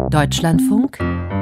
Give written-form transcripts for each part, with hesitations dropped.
Deutschlandfunk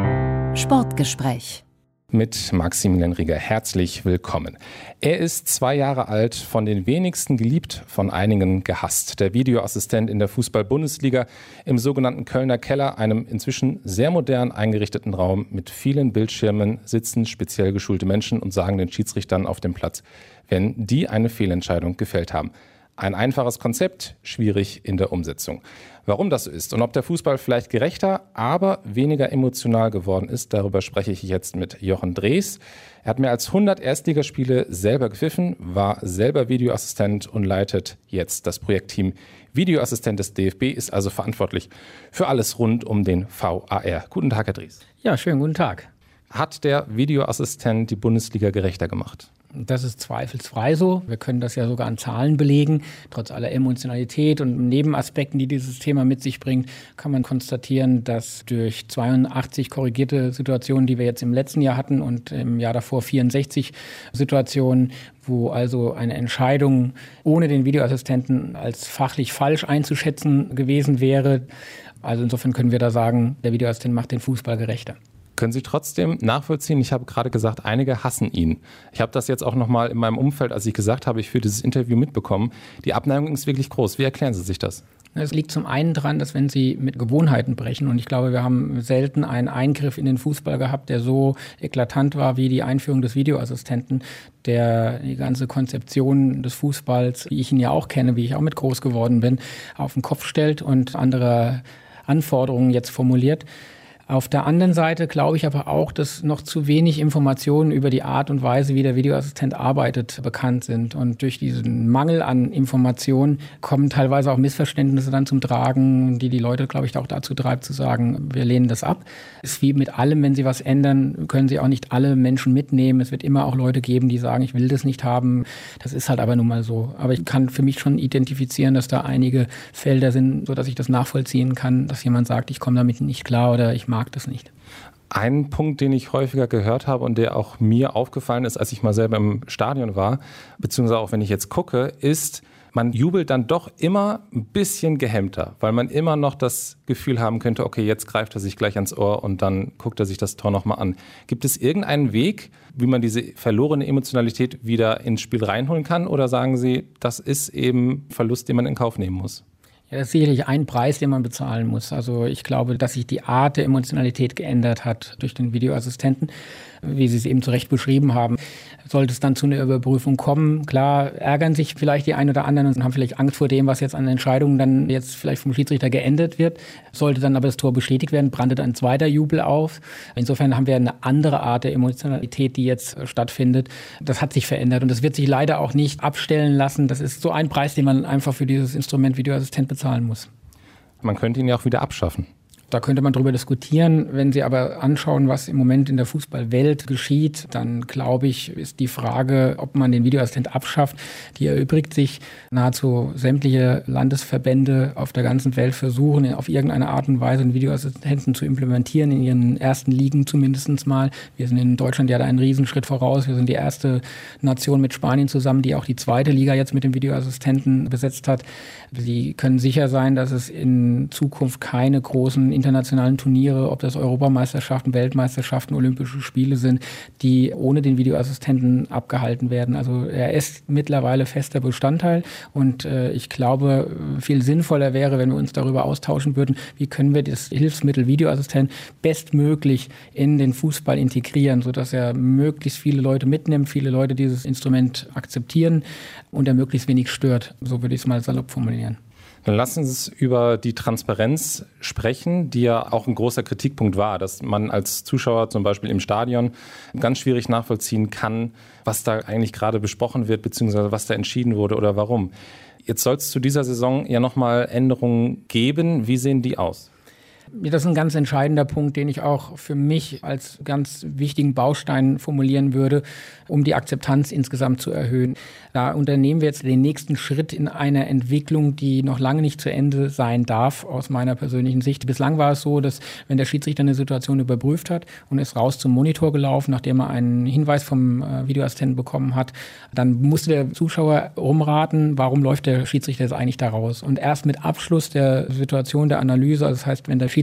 Sportgespräch mit Maximilian Rieger. Herzlich willkommen. Er ist 2 Jahre alt, von den wenigsten geliebt, von einigen gehasst. Der Videoassistent in der Fußball-Bundesliga im sogenannten Kölner Keller, einem inzwischen sehr modern eingerichteten Raum mit vielen Bildschirmen, sitzen speziell geschulte Menschen und sagen den Schiedsrichtern auf dem Platz, wenn die eine Fehlentscheidung gefällt haben. Ein einfaches Konzept, schwierig in der Umsetzung. Warum das so ist und ob der Fußball vielleicht gerechter, aber weniger emotional geworden ist, darüber spreche ich jetzt mit Jochen Drees. Er hat mehr als 100 Erstligaspiele selber gepfiffen, war selber Videoassistent und leitet jetzt das Projektteam Videoassistent des DFB, ist also verantwortlich für alles rund um den VAR. Guten Tag, Herr Drees. Ja, schönen guten Tag. Hat der Videoassistent die Bundesliga gerechter gemacht? Das ist zweifelsfrei so. Wir können das ja sogar an Zahlen belegen. Trotz aller Emotionalität und Nebenaspekten, die dieses Thema mit sich bringt, kann man konstatieren, dass durch 82 korrigierte Situationen, die wir jetzt im letzten Jahr hatten und im Jahr davor 64 Situationen, wo also eine Entscheidung ohne den Videoassistenten als fachlich falsch einzuschätzen gewesen wäre. Also insofern können wir da sagen, der Videoassistent macht den Fußball gerechter. Können Sie trotzdem nachvollziehen, ich habe gerade gesagt, einige hassen ihn. Ich habe das jetzt auch nochmal in meinem Umfeld, als ich gesagt habe, ich führe dieses Interview mitbekommen. Die Abneigung ist wirklich groß. Wie erklären Sie sich das? Es liegt zum einen daran, dass wenn Sie mit Gewohnheiten brechen, und ich glaube, wir haben selten einen Eingriff in den Fußball gehabt, der so eklatant war wie die Einführung des Videoassistenten, der die ganze Konzeption des Fußballs, wie ich ihn ja auch kenne, wie ich auch mit groß geworden bin, auf den Kopf stellt und andere Anforderungen jetzt formuliert. Auf der anderen Seite glaube ich aber auch, dass noch zu wenig Informationen über die Art und Weise, wie der Videoassistent arbeitet, bekannt sind. Und durch diesen Mangel an Informationen kommen teilweise auch Missverständnisse dann zum Tragen, die Leute, glaube ich, auch dazu treibt, zu sagen, wir lehnen das ab. Es ist wie mit allem, wenn Sie was ändern, können Sie auch nicht alle Menschen mitnehmen. Es wird immer auch Leute geben, die sagen, ich will das nicht haben. Das ist halt aber nun mal so. Aber ich kann für mich schon identifizieren, dass da einige Felder sind, sodass ich das nachvollziehen kann, dass jemand sagt, ich komme damit nicht klar oder ich mag das nicht. Ein Punkt, den ich häufiger gehört habe und der auch mir aufgefallen ist, als ich mal selber im Stadion war, beziehungsweise auch wenn ich jetzt gucke, ist, man jubelt dann doch immer ein bisschen gehemmter, weil man immer noch das Gefühl haben könnte, okay, jetzt greift er sich gleich ans Ohr und dann guckt er sich das Tor nochmal an. Gibt es irgendeinen Weg, wie man diese verlorene Emotionalität wieder ins Spiel reinholen kann? Oder sagen Sie, das ist eben Verlust, den man in Kauf nehmen muss? Ja, das ist sicherlich ein Preis, den man bezahlen muss. Also ich glaube, dass sich die Art der Emotionalität geändert hat durch den Videoassistenten, wie Sie es eben zu Recht beschrieben haben. Sollte es dann zu einer Überprüfung kommen, klar, ärgern sich vielleicht die einen oder anderen und haben vielleicht Angst vor dem, was jetzt an Entscheidungen dann jetzt vielleicht vom Schiedsrichter geändert wird. Sollte dann aber das Tor bestätigt werden, brandet ein zweiter Jubel auf. Insofern haben wir eine andere Art der Emotionalität, die jetzt stattfindet. Das hat sich verändert und das wird sich leider auch nicht abstellen lassen. Das ist so ein Preis, den man einfach für dieses Instrument Videoassistent bezahlen muss. Man könnte ihn ja auch wieder abschaffen. Da könnte man drüber diskutieren. Wenn Sie aber anschauen, was im Moment in der Fußballwelt geschieht, dann glaube ich, ist die Frage, ob man den Videoassistent abschafft, die erübrigt sich. Nahezu sämtliche Landesverbände auf der ganzen Welt versuchen, auf irgendeine Art und Weise einen Videoassistenten zu implementieren, in ihren ersten Ligen zumindest mal. Wir sind in Deutschland ja da einen Riesenschritt voraus. Wir sind die erste Nation mit Spanien zusammen, die auch die zweite Liga jetzt mit dem Videoassistenten besetzt hat. Sie können sicher sein, dass es in Zukunft keine großen internationalen Turniere, ob das Europameisterschaften, Weltmeisterschaften, Olympische Spiele sind, die ohne den Videoassistenten abgehalten werden. Also er ist mittlerweile fester Bestandteil und ich glaube, viel sinnvoller wäre, wenn wir uns darüber austauschen würden, wie können wir das Hilfsmittel Videoassistent bestmöglich in den Fußball integrieren, sodass er möglichst viele Leute mitnimmt, viele Leute dieses Instrument akzeptieren und er möglichst wenig stört. So würde ich es mal salopp formulieren. Dann lassen Sie uns über die Transparenz sprechen, die ja auch ein großer Kritikpunkt war, dass man als Zuschauer zum Beispiel im Stadion ganz schwierig nachvollziehen kann, was da eigentlich gerade besprochen wird, beziehungsweise was da entschieden wurde oder warum. Jetzt soll es zu dieser Saison ja nochmal Änderungen geben. Wie sehen die aus? Das ist ein ganz entscheidender Punkt, den ich auch für mich als ganz wichtigen Baustein formulieren würde, um die Akzeptanz insgesamt zu erhöhen. Da unternehmen wir jetzt den nächsten Schritt in einer Entwicklung, die noch lange nicht zu Ende sein darf, aus meiner persönlichen Sicht. Bislang war es so, dass wenn der Schiedsrichter eine Situation überprüft hat und ist raus zum Monitor gelaufen, nachdem er einen Hinweis vom Videoassistenten bekommen hat, dann musste der Zuschauer rumraten, warum läuft der Schiedsrichter jetzt eigentlich da raus. Und erst mit Abschluss der Situation der Analyse, also das heißt, wenn der Schiedsrichter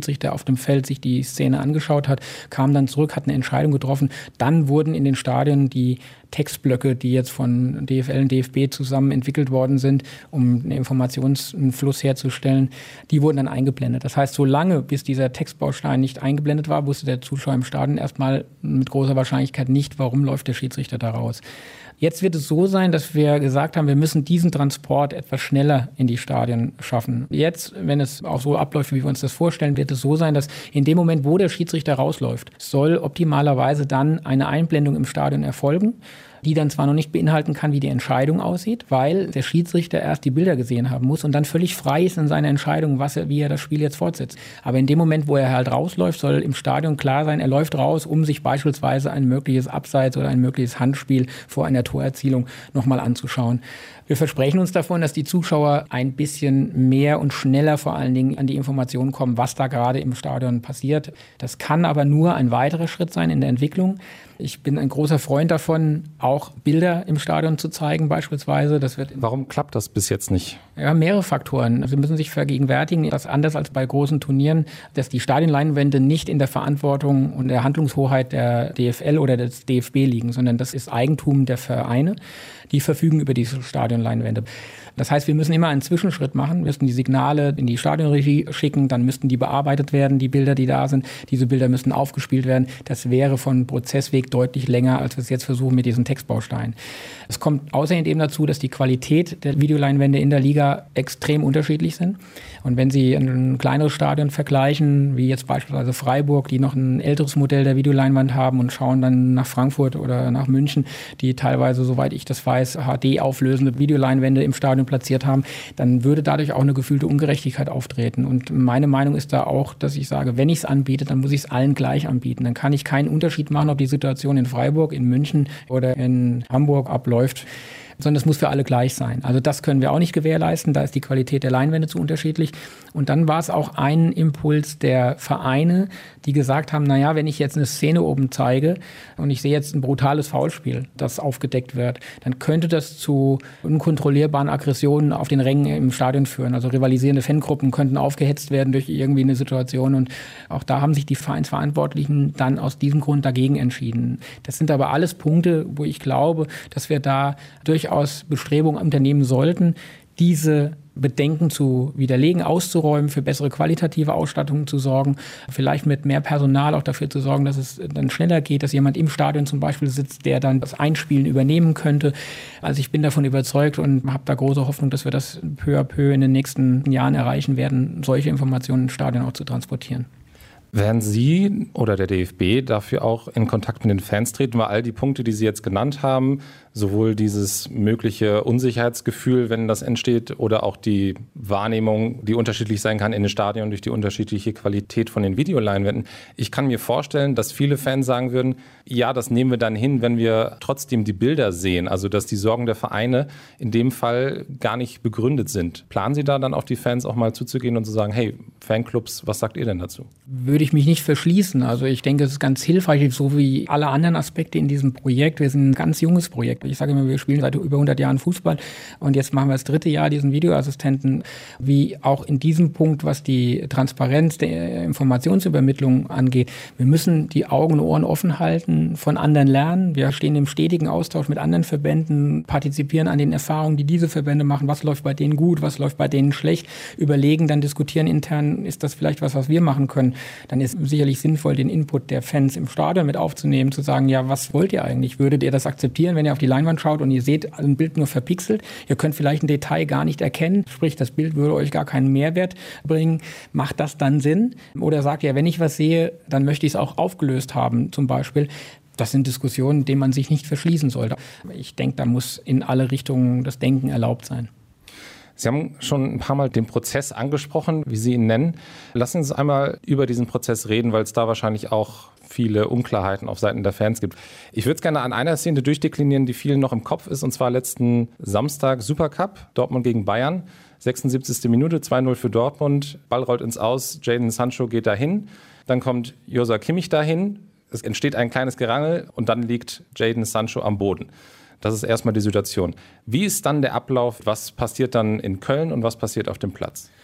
Schiedsrichter auf dem Feld sich die Szene angeschaut hat, kam dann zurück, hat eine Entscheidung getroffen. Dann wurden in den Stadien die Textblöcke, die jetzt von DFL und DFB zusammen entwickelt worden sind, um einen Informationsfluss herzustellen, die wurden dann eingeblendet. Das heißt, solange bis dieser Textbaustein nicht eingeblendet war, wusste der Zuschauer im Stadion erstmal mit großer Wahrscheinlichkeit nicht, warum läuft der Schiedsrichter da raus. Jetzt wird es so sein, dass wir gesagt haben, wir müssen diesen Transport etwas schneller in die Stadien schaffen. Jetzt, wenn es auch so abläuft, wie wir uns das vorstellen, wird es so sein, dass in dem Moment, wo der Schiedsrichter rausläuft, soll optimalerweise dann eine Einblendung im Stadion erfolgen, die dann zwar noch nicht beinhalten kann, wie die Entscheidung aussieht, weil der Schiedsrichter erst die Bilder gesehen haben muss und dann völlig frei ist in seiner Entscheidung, wie er das Spiel jetzt fortsetzt. Aber in dem Moment, wo er halt rausläuft, soll im Stadion klar sein, er läuft raus, um sich beispielsweise ein mögliches Abseits oder ein mögliches Handspiel vor einer Torerzielung nochmal anzuschauen. Wir versprechen uns davon, dass die Zuschauer ein bisschen mehr und schneller vor allen Dingen an die Informationen kommen, was da gerade im Stadion passiert. Das kann aber nur ein weiterer Schritt sein in der Entwicklung. Ich bin ein großer Freund davon, auch Bilder im Stadion zu zeigen beispielsweise. Warum klappt das bis jetzt nicht? Ja, mehrere Faktoren. Sie müssen sich vergegenwärtigen, dass anders als bei großen Turnieren, dass die Stadionleinwände nicht in der Verantwortung und der Handlungshoheit der DFL oder des DFB liegen, sondern das ist Eigentum der Vereine. Die verfügen über diese Stadionleinwände. Das heißt, wir müssen immer einen Zwischenschritt machen, wir müssen die Signale in die Stadionregie schicken, dann müssten die bearbeitet werden, die Bilder, die da sind. Diese Bilder müssen aufgespielt werden. Das wäre von Prozessweg deutlich länger, als wir es jetzt versuchen mit diesen Textbausteinen. Es kommt außerdem eben dazu, dass die Qualität der Videoleinwände in der Liga extrem unterschiedlich sind. Und wenn Sie ein kleineres Stadion vergleichen, wie jetzt beispielsweise Freiburg, die noch ein älteres Modell der Videoleinwand haben und schauen dann nach Frankfurt oder nach München, die teilweise, soweit ich das weiß, HD-auflösende Videoleinwände im Stadion platziert haben, dann würde dadurch auch eine gefühlte Ungerechtigkeit auftreten. Und meine Meinung ist da auch, dass ich sage, wenn ich es anbiete, dann muss ich es allen gleich anbieten. Dann kann ich keinen Unterschied machen, ob die Situation in Freiburg, in München oder in Hamburg abläuft, sondern es muss für alle gleich sein. Also das können wir auch nicht gewährleisten, da ist die Qualität der Leinwände zu unterschiedlich. Und dann war es auch ein Impuls der Vereine, die gesagt haben, naja, wenn ich jetzt eine Szene oben zeige und ich sehe jetzt ein brutales Foulspiel, das aufgedeckt wird, dann könnte das zu unkontrollierbaren Aggressionen auf den Rängen im Stadion führen. Also rivalisierende Fangruppen könnten aufgehetzt werden durch irgendwie eine Situation. Und auch da haben sich die Vereinsverantwortlichen dann aus diesem Grund dagegen entschieden. Das sind aber alles Punkte, wo ich glaube, dass wir da durchaus Bestrebungen unternehmen sollten, diese Bedenken zu widerlegen, auszuräumen, für bessere qualitative Ausstattung zu sorgen, vielleicht mit mehr Personal auch dafür zu sorgen, dass es dann schneller geht, dass jemand im Stadion zum Beispiel sitzt, der dann das Einspielen übernehmen könnte. Also ich bin davon überzeugt und habe da große Hoffnung, dass wir das peu à peu in den nächsten Jahren erreichen werden, solche Informationen ins Stadion auch zu transportieren. Werden Sie oder der DFB dafür auch in Kontakt mit den Fans treten, weil all die Punkte, die Sie jetzt genannt haben, sowohl dieses mögliche Unsicherheitsgefühl, wenn das entsteht, oder auch die Wahrnehmung, die unterschiedlich sein kann in den Stadien durch die unterschiedliche Qualität von den Videoleinwänden. Ich kann mir vorstellen, dass viele Fans sagen würden, ja, das nehmen wir dann hin, wenn wir trotzdem die Bilder sehen, also dass die Sorgen der Vereine in dem Fall gar nicht begründet sind. Planen Sie da dann auf die Fans auch mal zuzugehen und zu sagen, hey, Fanclubs, was sagt ihr denn dazu? Würde ich mich nicht verschließen. Also ich denke, es ist ganz hilfreich, so wie alle anderen Aspekte in diesem Projekt. Wir sind ein ganz junges Projekt. Ich sage immer, wir spielen seit über 100 Jahren Fußball und jetzt machen wir das 3. Jahr diesen Videoassistenten. Wie auch in diesem Punkt, was die Transparenz der Informationsübermittlung angeht. Wir müssen die Augen und Ohren offen halten, von anderen lernen. Wir stehen im stetigen Austausch mit anderen Verbänden, partizipieren an den Erfahrungen, die diese Verbände machen. Was läuft bei denen gut, was läuft bei denen schlecht? Überlegen, dann diskutieren intern, ist das vielleicht was wir machen können? Dann ist sicherlich sinnvoll, den Input der Fans im Stadion mit aufzunehmen, zu sagen, ja, was wollt ihr eigentlich? Würdet ihr das akzeptieren, wenn ihr auf die Leinwand schaut und ihr seht ein Bild nur verpixelt? Ihr könnt vielleicht ein Detail gar nicht erkennen, sprich, das Bild würde euch gar keinen Mehrwert bringen. Macht das dann Sinn? Oder sagt ihr, wenn ich was sehe, dann möchte ich es auch aufgelöst haben, zum Beispiel. Das sind Diskussionen, denen man sich nicht verschließen sollte. Ich denke, da muss in alle Richtungen das Denken erlaubt sein. Sie haben schon ein paar Mal den Prozess angesprochen, wie Sie ihn nennen. Lassen Sie uns einmal über diesen Prozess reden, weil es da wahrscheinlich auch viele Unklarheiten auf Seiten der Fans gibt. Ich würde es gerne an einer Szene durchdeklinieren, die vielen noch im Kopf ist, und zwar letzten Samstag Supercup, Dortmund gegen Bayern, 76. Minute, 2-0 für Dortmund, Ball rollt ins Aus, Jadon Sancho geht dahin, dann kommt Joshua Kimmich dahin, es entsteht ein kleines Gerangel und dann liegt Jadon Sancho am Boden. Das ist erstmal die Situation. Wie ist dann der Ablauf? Was passiert dann in Köln und was passiert auf dem Platz?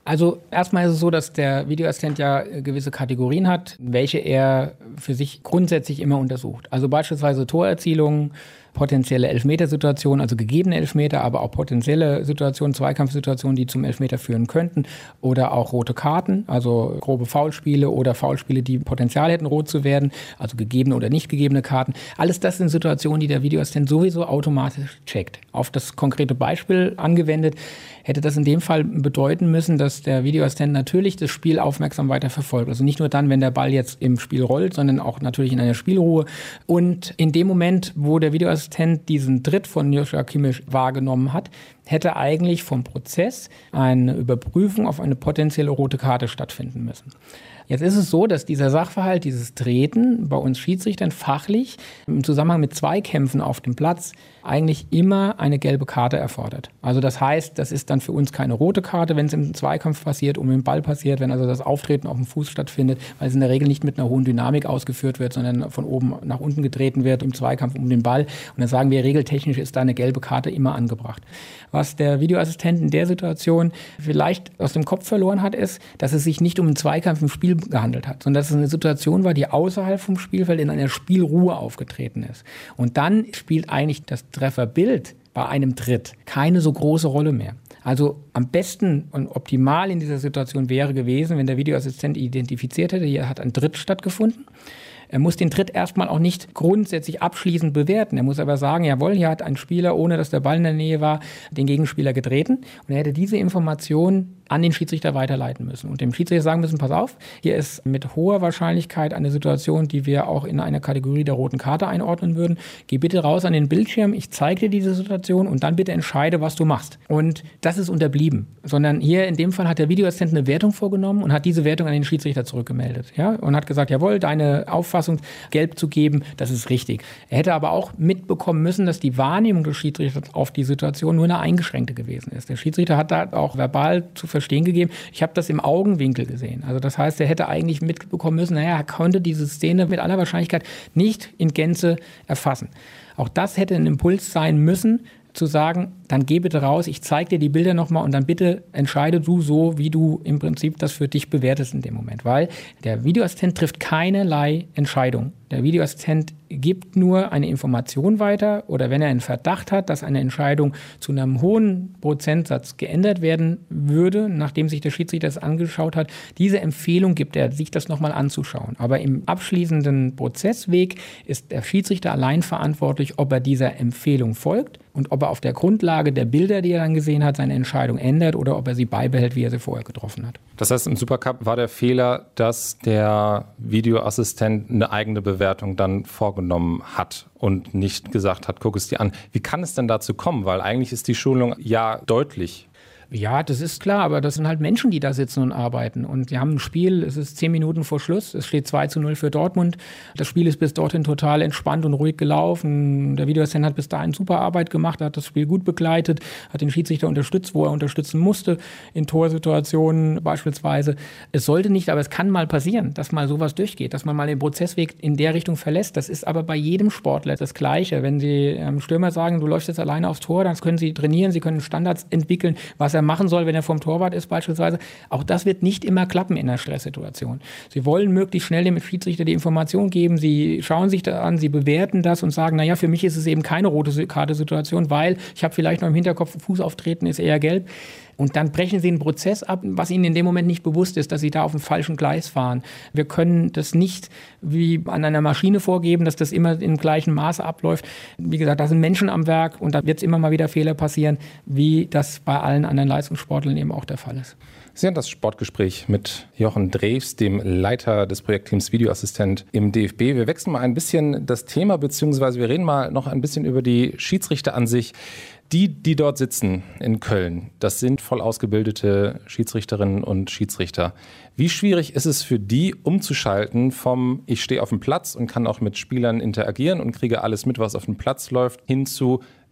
Also erstmal ist es so, dass der Videoassistent ja gewisse Kategorien hat, welche er für sich grundsätzlich immer untersucht. Also beispielsweise Torerzielungen, potenzielle Elfmetersituationen, also gegebene Elfmeter, aber auch potenzielle Situationen, Zweikampfsituationen, die zum Elfmeter führen könnten, oder auch rote Karten, also grobe Foulspiele oder Foulspiele, die Potenzial hätten, rot zu werden, also gegebene oder nicht gegebene Karten. Alles das sind Situationen, die der Videoassistent sowieso automatisch checkt. Auf das konkrete Beispiel angewendet, hätte das in dem Fall bedeuten müssen, dass der Videoassistent natürlich das Spiel aufmerksam weiter verfolgt. Also nicht nur dann, wenn der Ball jetzt im Spiel rollt, sondern auch natürlich in einer Spielruhe. Und in dem Moment, wo der Videoassistent diesen Tritt von Joshua Kimmich wahrgenommen hat, hätte eigentlich vom Prozess eine Überprüfung auf eine potenzielle rote Karte stattfinden müssen. Jetzt ist es so, dass dieser Sachverhalt, dieses Treten bei uns Schiedsrichtern fachlich im Zusammenhang mit Zweikämpfen auf dem Platz eigentlich immer eine gelbe Karte erfordert. Also das heißt, das ist dann für uns keine rote Karte, wenn es im Zweikampf passiert, um den Ball passiert, wenn also das Auftreten auf dem Fuß stattfindet, weil es in der Regel nicht mit einer hohen Dynamik ausgeführt wird, sondern von oben nach unten getreten wird im Zweikampf um den Ball. Und dann sagen wir, regeltechnisch ist da eine gelbe Karte immer angebracht. Was der Videoassistent in der Situation vielleicht aus dem Kopf verloren hat, ist, dass es sich nicht um einen Zweikampf im Spiel gehandelt hat, sondern dass es eine Situation war, die außerhalb vom Spielfeld in einer Spielruhe aufgetreten ist. Und dann spielt eigentlich das Trefferbild bei einem Tritt keine so große Rolle mehr. Also am besten und optimal in dieser Situation wäre gewesen, wenn der Videoassistent identifiziert hätte, hier hat ein Tritt stattgefunden. Er muss den Tritt erstmal auch nicht grundsätzlich abschließend bewerten. Er muss aber sagen, jawohl, hier hat ein Spieler, ohne dass der Ball in der Nähe war, den Gegenspieler getreten. Und er hätte diese Information an den Schiedsrichter weiterleiten müssen. Und dem Schiedsrichter sagen müssen, pass auf, hier ist mit hoher Wahrscheinlichkeit eine Situation, die wir auch in einer Kategorie der roten Karte einordnen würden. Geh bitte raus an den Bildschirm, ich zeige dir diese Situation und dann bitte entscheide, was du machst. Und das ist unterblieben. Sondern hier in dem Fall hat der Videoassistent eine Wertung vorgenommen und hat diese Wertung an den Schiedsrichter zurückgemeldet. Ja? Und hat gesagt, jawohl, deine Auffassung, gelb zu geben, das ist richtig. Er hätte aber auch mitbekommen müssen, dass die Wahrnehmung des Schiedsrichters auf die Situation nur eine eingeschränkte gewesen ist. Der Schiedsrichter hat da auch verbal zu verstehen gegeben, ich habe das im Augenwinkel gesehen. Also das heißt, er hätte eigentlich mitbekommen müssen, naja, er konnte diese Szene mit aller Wahrscheinlichkeit nicht in Gänze erfassen. Auch das hätte ein Impuls sein müssen, zu sagen, dann geh bitte raus, ich zeige dir die Bilder nochmal und dann bitte entscheide du so, wie du im Prinzip das für dich bewertest in dem Moment. Weil der Videoassistent trifft keinerlei Entscheidung. Der Videoassistent gibt nur eine Information weiter oder wenn er einen Verdacht hat, dass eine Entscheidung zu einem hohen Prozentsatz geändert werden würde, nachdem sich der Schiedsrichter das angeschaut hat, diese Empfehlung gibt er, sich das nochmal anzuschauen. Aber im abschließenden Prozessweg ist der Schiedsrichter allein verantwortlich, ob er dieser Empfehlung folgt und ob er auf der Grundlage der Bilder, die er dann gesehen hat, seine Entscheidung ändert oder ob er sie beibehält, wie er sie vorher getroffen hat. Das heißt, im Supercup war der Fehler, dass der Videoassistent eine eigene Bewertung dann vorgenommen hat und nicht gesagt hat, guck es dir an. Wie kann es denn dazu kommen? Weil eigentlich ist die Schulung ja deutlich. Ja, das ist klar, aber das sind halt Menschen, die da sitzen und arbeiten. Und die haben ein Spiel, es ist 10 Minuten vor Schluss, es steht 2:0 für Dortmund. Das Spiel ist bis dorthin total entspannt und ruhig gelaufen. Der Videoassistent hat bis dahin super Arbeit gemacht, hat das Spiel gut begleitet, hat den Schiedsrichter unterstützt, wo er unterstützen musste, in Torsituationen beispielsweise. Es sollte nicht, aber es kann mal passieren, dass mal sowas durchgeht, dass man mal den Prozessweg in der Richtung verlässt. Das ist aber bei jedem Sportler das Gleiche. Wenn Sie Stürmer sagen, du läufst jetzt alleine aufs Tor, dann können Sie trainieren, Sie können Standards entwickeln, was er machen soll, wenn er vom Torwart ist beispielsweise. Auch das wird nicht immer klappen in einer Stresssituation. Sie wollen möglichst schnell dem Schiedsrichter die Information geben, sie schauen sich das an, sie bewerten das und sagen, naja, für mich ist es eben keine rote Karte-Situation, weil ich habe vielleicht noch im Hinterkopf, Fußauftreten ist eher gelb. Und dann brechen sie einen Prozess ab, was ihnen in dem Moment nicht bewusst ist, dass sie da auf dem falschen Gleis fahren. Wir können das nicht wie an einer Maschine vorgeben, dass das immer im gleichen Maße abläuft. Wie gesagt, da sind Menschen am Werk und da wird es immer mal wieder Fehler passieren, wie das bei allen anderen Leistungssportlern eben auch der Fall ist. Sie haben das Sportgespräch mit Jochen Drews, dem Leiter des Projektteams Videoassistent im DFB. Wir wechseln mal ein bisschen das Thema, beziehungsweise wir reden mal noch ein bisschen über die Schiedsrichter an sich. Die dort sitzen in Köln, das sind voll ausgebildete Schiedsrichterinnen und Schiedsrichter. Wie schwierig ist es für die, umzuschalten vom ich stehe auf dem Platz und kann auch mit Spielern interagieren und kriege alles mit, was auf dem Platz läuft, hin zu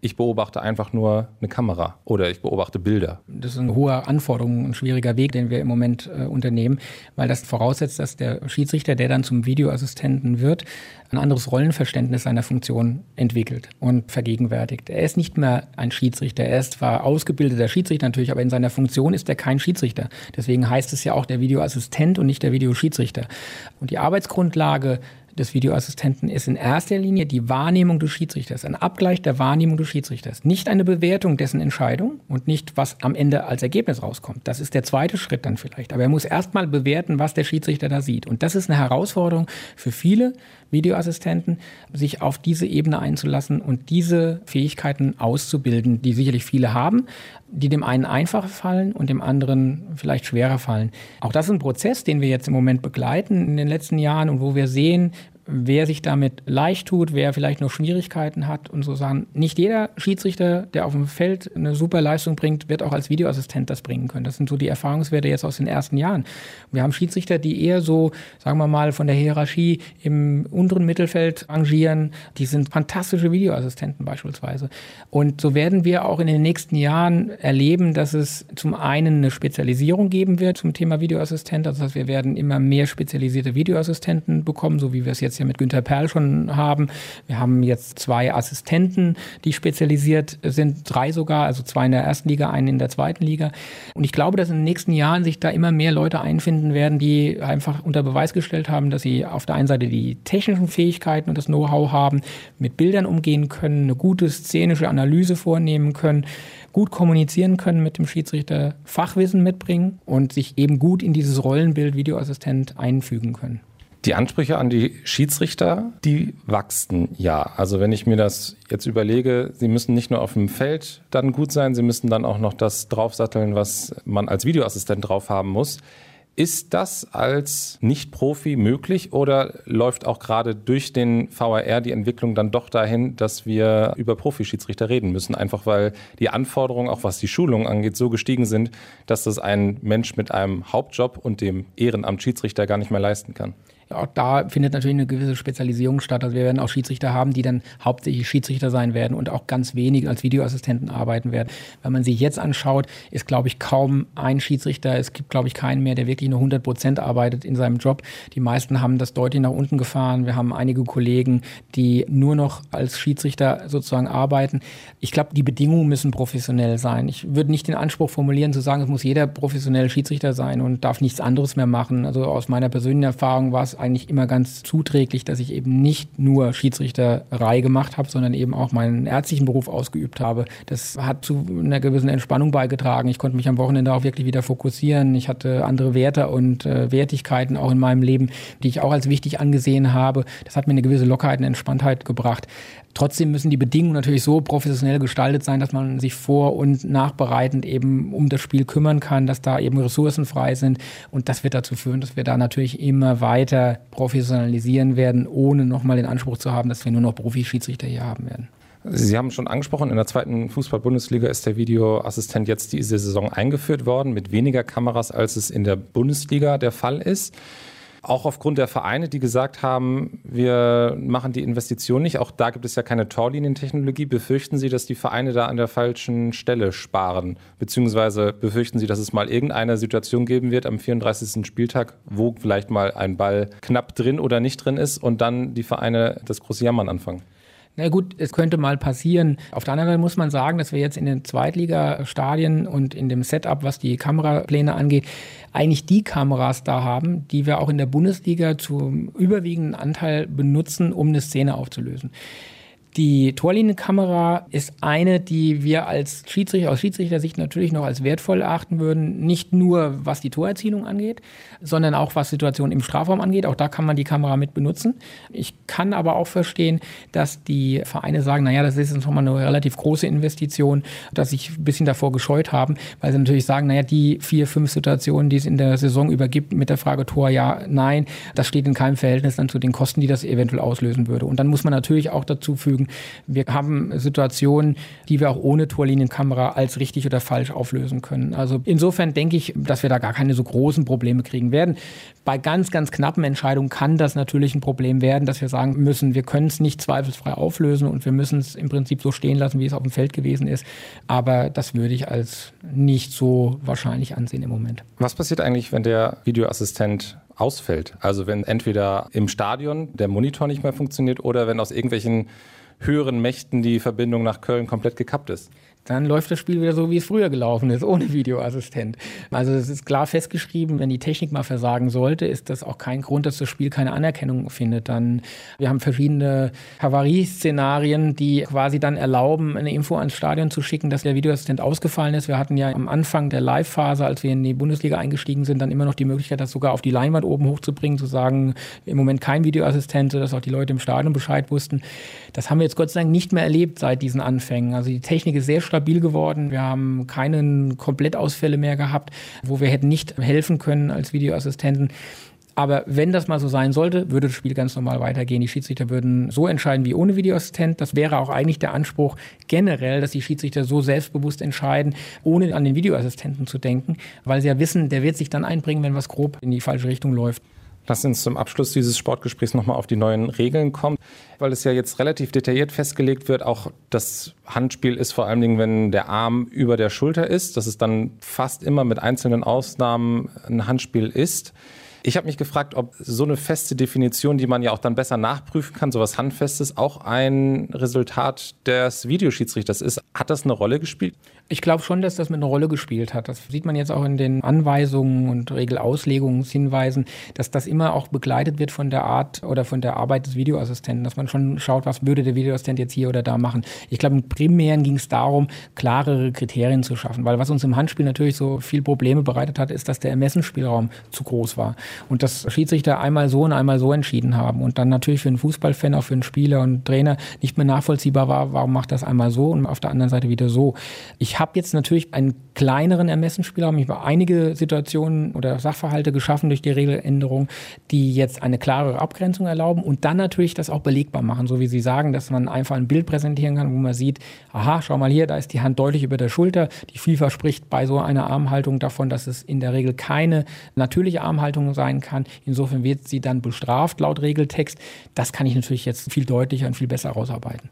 ich beobachte einfach nur eine Kamera oder ich beobachte Bilder. Das ist eine hohe Anforderung, ein schwieriger Weg, den wir im Moment unternehmen, weil das voraussetzt, dass der Schiedsrichter, der dann zum Videoassistenten wird, ein anderes Rollenverständnis seiner Funktion entwickelt und vergegenwärtigt. Er ist nicht mehr ein Schiedsrichter, er ist zwar ausgebildeter Schiedsrichter natürlich, aber in seiner Funktion ist er kein Schiedsrichter. Deswegen heißt es ja auch der Videoassistent und nicht der Videoschiedsrichter. Und die Arbeitsgrundlage des Videoassistenten ist in erster Linie die Wahrnehmung des Schiedsrichters, ein Abgleich der Wahrnehmung des Schiedsrichters. Nicht eine Bewertung dessen Entscheidung und nicht, was am Ende als Ergebnis rauskommt. Das ist der zweite Schritt dann vielleicht. Aber er muss erstmal bewerten, was der Schiedsrichter da sieht. Und das ist eine Herausforderung für viele Videoassistenten, sich auf diese Ebene einzulassen und diese Fähigkeiten auszubilden, die sicherlich viele haben, die dem einen einfacher fallen und dem anderen vielleicht schwerer fallen. Auch das ist ein Prozess, den wir jetzt im Moment begleiten in den letzten Jahren und wo wir sehen, wer sich damit leicht tut, wer vielleicht noch Schwierigkeiten hat und so sagen. Nicht jeder Schiedsrichter, der auf dem Feld eine super Leistung bringt, wird auch als Videoassistent das bringen können. Das sind so die Erfahrungswerte jetzt aus den ersten Jahren. Wir haben Schiedsrichter, die eher so, sagen wir mal, von der Hierarchie im unteren Mittelfeld rangieren. Die sind fantastische Videoassistenten beispielsweise. Und so werden wir auch in den nächsten Jahren erleben, dass es zum einen eine Spezialisierung geben wird zum Thema Videoassistent. Das heißt, wir werden immer mehr spezialisierte Videoassistenten bekommen, so wie wir es jetzt ja mit Günther Perl schon haben. Wir haben jetzt 2 Assistenten, die spezialisiert sind, 3 sogar, also 2 in der ersten Liga, einen in der zweiten Liga. Und ich glaube, dass in den nächsten Jahren sich da immer mehr Leute einfinden werden, die einfach unter Beweis gestellt haben, dass sie auf der einen Seite die technischen Fähigkeiten und das Know-how haben, mit Bildern umgehen können, eine gute szenische Analyse vornehmen können, gut kommunizieren können mit dem Schiedsrichter, Fachwissen mitbringen und sich eben gut in dieses Rollenbild Videoassistent einfügen können. Die Ansprüche an die Schiedsrichter, die wachsen ja. Also wenn ich mir das jetzt überlege, sie müssen nicht nur auf dem Feld dann gut sein, sie müssen dann auch noch das draufsatteln, was man als Videoassistent drauf haben muss. Ist das als Nicht-Profi möglich oder läuft auch gerade durch den VAR die Entwicklung dann doch dahin, dass wir über Profischiedsrichter reden müssen? Einfach weil die Anforderungen, auch was die Schulung angeht, so gestiegen sind, dass das ein Mensch mit einem Hauptjob und dem Ehrenamt Schiedsrichter gar nicht mehr leisten kann. Auch da findet natürlich eine gewisse Spezialisierung statt. Also wir werden auch Schiedsrichter haben, die dann hauptsächlich Schiedsrichter sein werden und auch ganz wenig als Videoassistenten arbeiten werden. Wenn man sich jetzt anschaut, ist, glaube ich, kaum ein Schiedsrichter. Es gibt, glaube ich, keinen mehr, der wirklich nur 100% arbeitet in seinem Job. Die meisten haben das deutlich nach unten gefahren. Wir haben einige Kollegen, die nur noch als Schiedsrichter sozusagen arbeiten. Ich glaube, die Bedingungen müssen professionell sein. Ich würde nicht den Anspruch formulieren, zu sagen, es muss jeder professionell Schiedsrichter sein und darf nichts anderes mehr machen. Also aus meiner persönlichen Erfahrung war es eigentlich immer ganz zuträglich, dass ich eben nicht nur Schiedsrichterei gemacht habe, sondern eben auch meinen ärztlichen Beruf ausgeübt habe. Das hat zu einer gewissen Entspannung beigetragen. Ich konnte mich am Wochenende auch wirklich wieder fokussieren. Ich hatte andere Werte und Wertigkeiten auch in meinem Leben, die ich auch als wichtig angesehen habe. Das hat mir eine gewisse Lockerheit und Entspanntheit gebracht. Trotzdem müssen die Bedingungen natürlich so professionell gestaltet sein, dass man sich vor- und nachbereitend eben um das Spiel kümmern kann, dass da eben Ressourcen frei sind. Und das wird dazu führen, dass wir da natürlich immer weiter professionalisieren werden, ohne nochmal den Anspruch zu haben, dass wir nur noch Profi-Schiedsrichter hier haben werden. Sie haben schon angesprochen, in der 2. Fußball-Bundesliga ist der Videoassistent jetzt diese Saison eingeführt worden, mit weniger Kameras, als es in der Bundesliga der Fall ist. Auch aufgrund der Vereine, die gesagt haben, wir machen die Investition nicht. Auch da gibt es ja keine Torlinientechnologie. Befürchten Sie, dass die Vereine da an der falschen Stelle sparen? Beziehungsweise befürchten Sie, dass es mal irgendeine Situation geben wird am 34. Spieltag, wo vielleicht mal ein Ball knapp drin oder nicht drin ist und dann die Vereine das große Jammern anfangen? Na gut, es könnte mal passieren. Auf der anderen Seite muss man sagen, dass wir jetzt in den Zweitligastadien und in dem Setup, was die Kamerapläne angeht, eigentlich die Kameras da haben, die wir auch in der Bundesliga zum überwiegenden Anteil benutzen, um eine Szene aufzulösen. Die Torlinienkamera ist eine, die wir als Schiedsrichter, aus Schiedsrichtersicht natürlich noch als wertvoll erachten würden. Nicht nur, was die Torerzielung angeht, sondern auch, was Situationen im Strafraum angeht. Auch da kann man die Kamera mit benutzen. Ich kann aber auch verstehen, dass die Vereine sagen, naja, das ist jetzt nochmal eine relativ große Investition, dass sich ein bisschen davor gescheut haben, weil sie natürlich sagen, naja, die 4, 5 Situationen, die es in der Saison übergibt mit der Frage Tor, ja, nein, das steht in keinem Verhältnis dann zu den Kosten, die das eventuell auslösen würde. Und dann muss man natürlich auch dazu fügen, verfügen. Wir haben Situationen, die wir auch ohne Torlinienkamera als richtig oder falsch auflösen können. Also insofern denke ich, dass wir da gar keine so großen Probleme kriegen werden. Bei ganz, ganz knappen Entscheidungen kann das natürlich ein Problem werden, dass wir sagen müssen, wir können es nicht zweifelsfrei auflösen und wir müssen es im Prinzip so stehen lassen, wie es auf dem Feld gewesen ist. Aber das würde ich als nicht so wahrscheinlich ansehen im Moment. Was passiert eigentlich, wenn der Videoassistent ausfällt? Also wenn entweder im Stadion der Monitor nicht mehr funktioniert oder wenn aus irgendwelchen höheren Mächten die Verbindung nach Köln komplett gekappt ist? Dann läuft das Spiel wieder so, wie es früher gelaufen ist, ohne Videoassistent. Also es ist klar festgeschrieben, wenn die Technik mal versagen sollte, ist das auch kein Grund, dass das Spiel keine Anerkennung findet. Wir haben verschiedene Havarieszenarien, die quasi dann erlauben, eine Info ans Stadion zu schicken, dass der Videoassistent ausgefallen ist. Wir hatten ja am Anfang der Live-Phase, als wir in die Bundesliga eingestiegen sind, dann immer noch die Möglichkeit, das sogar auf die Leinwand oben hochzubringen, zu sagen, im Moment kein Videoassistent, sodass auch die Leute im Stadion Bescheid wussten. Das haben wir jetzt Gott sei Dank nicht mehr erlebt seit diesen Anfängen. Also die Technik ist sehr stabil geworden. Wir haben keine Komplettausfälle mehr gehabt, wo wir hätten nicht helfen können als Videoassistenten. Aber wenn das mal so sein sollte, würde das Spiel ganz normal weitergehen. Die Schiedsrichter würden so entscheiden wie ohne Videoassistent. Das wäre auch eigentlich der Anspruch generell, dass die Schiedsrichter so selbstbewusst entscheiden, ohne an den Videoassistenten zu denken, weil sie ja wissen, der wird sich dann einbringen, wenn was grob in die falsche Richtung läuft. Lass uns zum Abschluss dieses Sportgesprächs nochmal auf die neuen Regeln kommen, weil es ja jetzt relativ detailliert festgelegt wird. Auch das Handspiel ist vor allen Dingen, wenn der Arm über der Schulter ist, dass es dann fast immer mit einzelnen Ausnahmen ein Handspiel ist. Ich habe mich gefragt, ob so eine feste Definition, die man ja auch dann besser nachprüfen kann, sowas Handfestes, auch ein Resultat des Videoschiedsrichters ist. Hat das eine Rolle gespielt? Ich glaube schon, dass das mit einer Rolle gespielt hat. Das sieht man jetzt auch in den Anweisungen und Regelauslegungshinweisen, dass das immer auch begleitet wird von der Art oder von der Arbeit des Videoassistenten, dass man schon schaut, was würde der Videoassistent jetzt hier oder da machen. Ich glaube, im Primären ging es darum, klarere Kriterien zu schaffen, weil was uns im Handspiel natürlich so viel Probleme bereitet hat, ist, dass der Ermessensspielraum zu groß war und dass Schiedsrichter einmal so und einmal so entschieden haben und dann natürlich für einen Fußballfan, auch für einen Spieler und Trainer nicht mehr nachvollziehbar war, warum macht das einmal so und auf der anderen Seite wieder so. Ich habe jetzt natürlich einen kleineren Ermessensspielraum. Ich habe einige Situationen oder Sachverhalte geschaffen durch die Regeländerung, die jetzt eine klarere Abgrenzung erlauben und dann natürlich das auch belegbar machen, so wie Sie sagen, dass man einfach ein Bild präsentieren kann, wo man sieht, aha, schau mal hier, da ist die Hand deutlich über der Schulter. Die FIFA spricht bei so einer Armhaltung davon, dass es in der Regel keine natürliche Armhaltung sein kann. Insofern wird sie dann bestraft laut Regeltext. Das kann ich natürlich jetzt viel deutlicher und viel besser rausarbeiten.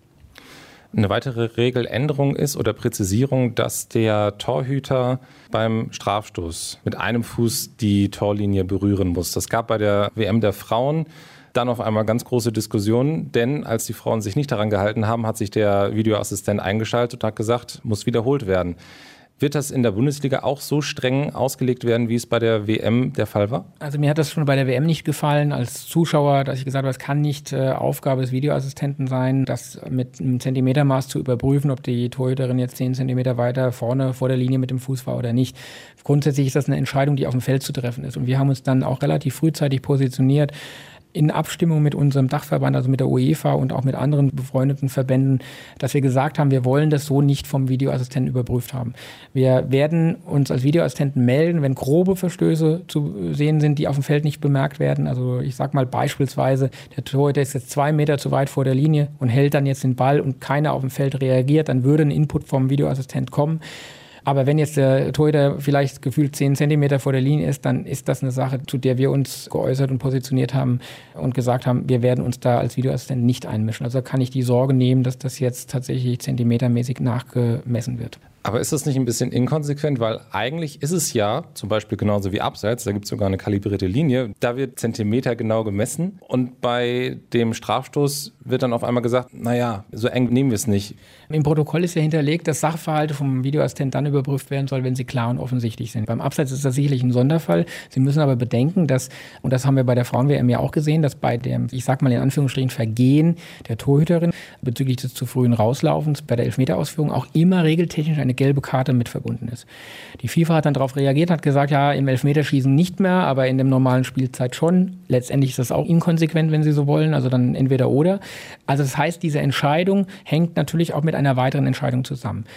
Eine weitere Regeländerung ist oder Präzisierung, dass der Torhüter beim Strafstoß mit einem Fuß die Torlinie berühren muss. Das gab bei der WM der Frauen dann auf einmal ganz große Diskussionen, denn als die Frauen sich nicht daran gehalten haben, hat sich der Videoassistent eingeschaltet und hat gesagt, muss wiederholt werden. Wird das in der Bundesliga auch so streng ausgelegt werden, wie es bei der WM der Fall war? Also mir hat das schon bei der WM nicht gefallen als Zuschauer, dass ich gesagt habe, es kann nicht Aufgabe des Videoassistenten sein, das mit einem Zentimetermaß zu überprüfen, ob die Torhüterin jetzt 10 Zentimeter weiter vorne vor der Linie mit dem Fuß war oder nicht. Grundsätzlich ist das eine Entscheidung, die auf dem Feld zu treffen ist. Und wir haben uns dann auch relativ frühzeitig positioniert, in Abstimmung mit unserem Dachverband, also mit der UEFA und auch mit anderen befreundeten Verbänden, dass wir gesagt haben, wir wollen das so nicht vom Videoassistenten überprüft haben. Wir werden uns als Videoassistenten melden, wenn grobe Verstöße zu sehen sind, die auf dem Feld nicht bemerkt werden. Also ich sage mal beispielsweise, der Torhüter ist jetzt 2 Meter zu weit vor der Linie und hält dann jetzt den Ball und keiner auf dem Feld reagiert, dann würde ein Input vom Videoassistent kommen. Aber wenn jetzt der Torhüter vielleicht gefühlt 10 Zentimeter vor der Linie ist, dann ist das eine Sache, zu der wir uns geäußert und positioniert haben und gesagt haben, wir werden uns da als Videoassistent nicht einmischen. Also kann ich die Sorge nehmen, dass das jetzt tatsächlich zentimetermäßig nachgemessen wird. Aber ist das nicht ein bisschen inkonsequent? Weil eigentlich ist es ja, zum Beispiel genauso wie Abseits, da gibt es sogar eine kalibrierte Linie, da wird Zentimeter genau gemessen und bei dem Strafstoß wird dann auf einmal gesagt, naja, so eng nehmen wir es nicht. Im Protokoll ist ja hinterlegt, dass Sachverhalte vom Videoassistent dann überprüft werden soll, wenn sie klar und offensichtlich sind. Beim Abseits ist das sicherlich ein Sonderfall. Sie müssen aber bedenken, dass, und das haben wir bei der Frauen-WM ja auch gesehen, dass bei dem, ich sag mal in Anführungsstrichen, Vergehen der Torhüterin bezüglich des zu frühen Rauslaufens bei der Elfmeterausführung auch immer regeltechnisch eine gelbe Karte mit verbunden ist. Die FIFA hat dann darauf reagiert, hat gesagt, ja, im Elfmeterschießen nicht mehr, aber in der normalen Spielzeit schon. Letztendlich ist das auch inkonsequent, wenn Sie so wollen, also dann entweder oder. Also das heißt, diese Entscheidung hängt natürlich auch mit einer weiteren Entscheidung zusammen.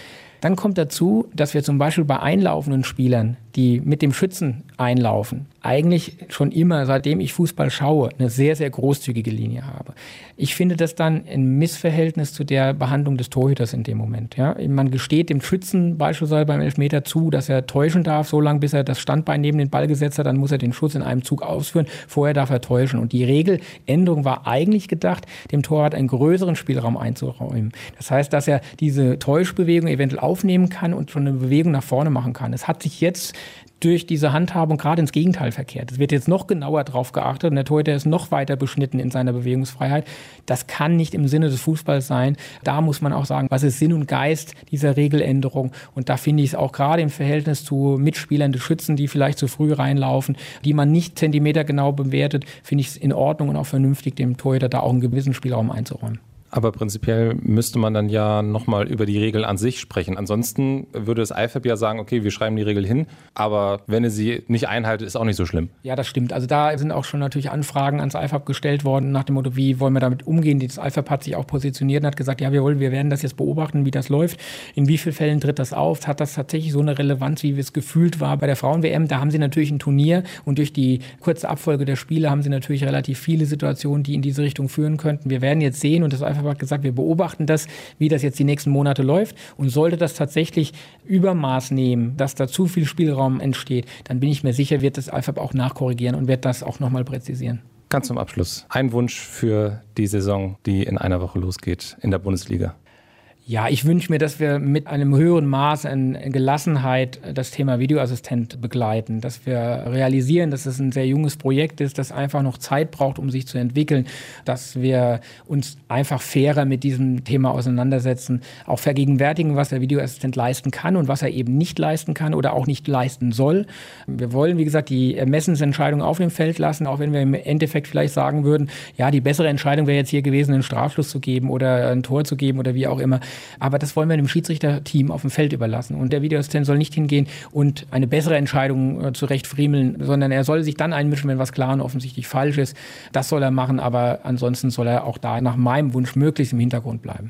Dann kommt dazu, dass wir zum Beispiel bei einlaufenden Spielern, die mit dem Schützen einlaufen, eigentlich schon immer, seitdem ich Fußball schaue, eine sehr, sehr großzügige Linie habe. Ich finde das dann ein Missverhältnis zu der Behandlung des Torhüters in dem Moment. Ja? Man gesteht dem Schützen beispielsweise beim Elfmeter zu, dass er täuschen darf, so lange bis er das Standbein neben den Ball gesetzt hat, dann muss er den Schuss in einem Zug ausführen, vorher darf er täuschen. Und die Regeländerung war eigentlich gedacht, dem Torwart einen größeren Spielraum einzuräumen. Das heißt, dass er diese Täuschbewegung eventuell aufnehmen kann und schon eine Bewegung nach vorne machen kann. Es hat sich jetzt durch diese Handhabung gerade ins Gegenteil verkehrt. Es wird jetzt noch genauer drauf geachtet und der Torhüter ist noch weiter beschnitten in seiner Bewegungsfreiheit. Das kann nicht im Sinne des Fußballs sein. Da muss man auch sagen, was ist Sinn und Geist dieser Regeländerung? Und da finde ich es auch gerade im Verhältnis zu Mitspielern des Schützen, die vielleicht zu früh reinlaufen, die man nicht zentimetergenau bewertet, finde ich es in Ordnung und auch vernünftig, dem Torhüter da auch einen gewissen Spielraum einzuräumen. Aber prinzipiell müsste man dann ja nochmal über die Regel an sich sprechen. Ansonsten würde das IFAB ja sagen, okay, wir schreiben die Regel hin, aber wenn ihr sie nicht einhaltet, ist auch nicht so schlimm. Ja, das stimmt. Also da sind auch schon natürlich Anfragen ans IFAB gestellt worden nach dem Motto, wie wollen wir damit umgehen? Das IFAB hat sich auch positioniert und hat gesagt, ja, wir werden das jetzt beobachten, wie das läuft. In wie vielen Fällen tritt das auf? Hat das tatsächlich so eine Relevanz, wie es gefühlt war bei der Frauen-WM? Da haben sie natürlich ein Turnier und durch die kurze Abfolge der Spiele haben sie natürlich relativ viele Situationen, die in diese Richtung führen könnten. Wir werden jetzt sehen und das IFAB hat gesagt, wir beobachten das, wie das jetzt die nächsten Monate läuft. Und sollte das tatsächlich Übermaß nehmen, dass da zu viel Spielraum entsteht, dann bin ich mir sicher, wird das IFAB auch nachkorrigieren und wird das auch nochmal präzisieren. Ganz zum Abschluss. Ein Wunsch für die Saison, die in einer Woche losgeht in der Bundesliga. Ja, ich wünsche mir, dass wir mit einem höheren Maß an Gelassenheit das Thema Videoassistent begleiten, dass wir realisieren, dass es ein sehr junges Projekt ist, das einfach noch Zeit braucht, um sich zu entwickeln, dass wir uns einfach fairer mit diesem Thema auseinandersetzen, auch vergegenwärtigen, was der Videoassistent leisten kann und was er eben nicht leisten kann oder auch nicht leisten soll. Wir wollen, wie gesagt, die Ermessensentscheidung auf dem Feld lassen, auch wenn wir im Endeffekt vielleicht sagen würden, ja, die bessere Entscheidung wäre jetzt hier gewesen, einen Strafschluss zu geben oder ein Tor zu geben oder wie auch immer. Aber das wollen wir dem Schiedsrichterteam auf dem Feld überlassen. Und der Videoassistent soll nicht hingehen und eine bessere Entscheidung zurechtfriemeln, sondern er soll sich dann einmischen, wenn was klar und offensichtlich falsch ist. Das soll er machen, aber ansonsten soll er auch da nach meinem Wunsch möglichst im Hintergrund bleiben.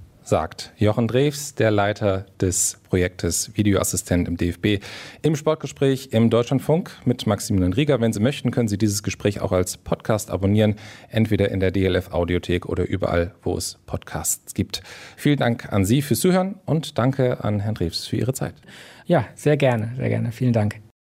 Sagt Jochen Drews, der Leiter des Projektes Videoassistent im DFB, im Sportgespräch im Deutschlandfunk mit Maximilian Rieger. Wenn Sie möchten, können Sie dieses Gespräch auch als Podcast abonnieren, entweder in der DLF-Audiothek oder überall, wo es Podcasts gibt. Vielen Dank an Sie fürs Zuhören und danke an Herrn Drews für Ihre Zeit. Ja, sehr gerne, sehr gerne. Vielen Dank.